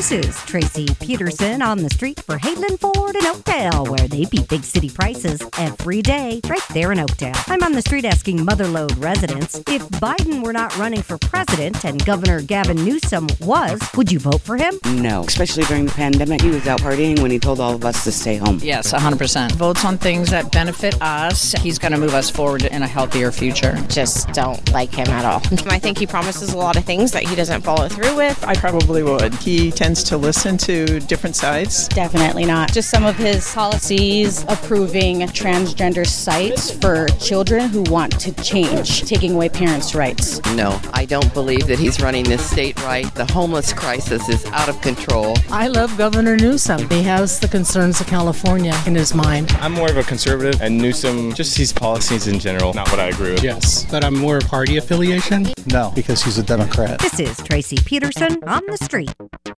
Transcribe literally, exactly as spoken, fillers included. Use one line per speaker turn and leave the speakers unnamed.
This is Tracy Peterson on the street for Hayden Ford in Oakdale, where they beat big city prices every day right there in Oakdale. I'm on the street asking Motherlode residents, if Biden were not running for president and Governor Gavin Newsom was, would you vote for him?
No, especially during the pandemic. He was out partying when he told all of us to stay home.
Yes, one hundred percent. Votes on things that benefit us. He's going to move us forward in a healthier future.
Just don't like him at all. I think he promises a lot of things that he doesn't follow through with.
I probably would. He tends to listen to different sides.
Definitely not. Just some of his policies approving transgender sites for children who want to change, taking away parents' rights.
No, I don't believe that he's running this state right. The homeless crisis is out of control.
I love Governor Newsom. He has the concerns of California in his mind.
I'm more of a conservative, and Newsom, just his policies in general, not what I agree with.
Yes, but I'm more party affiliation?
No, because he's a Democrat.
This is Tracy Peterson on the street.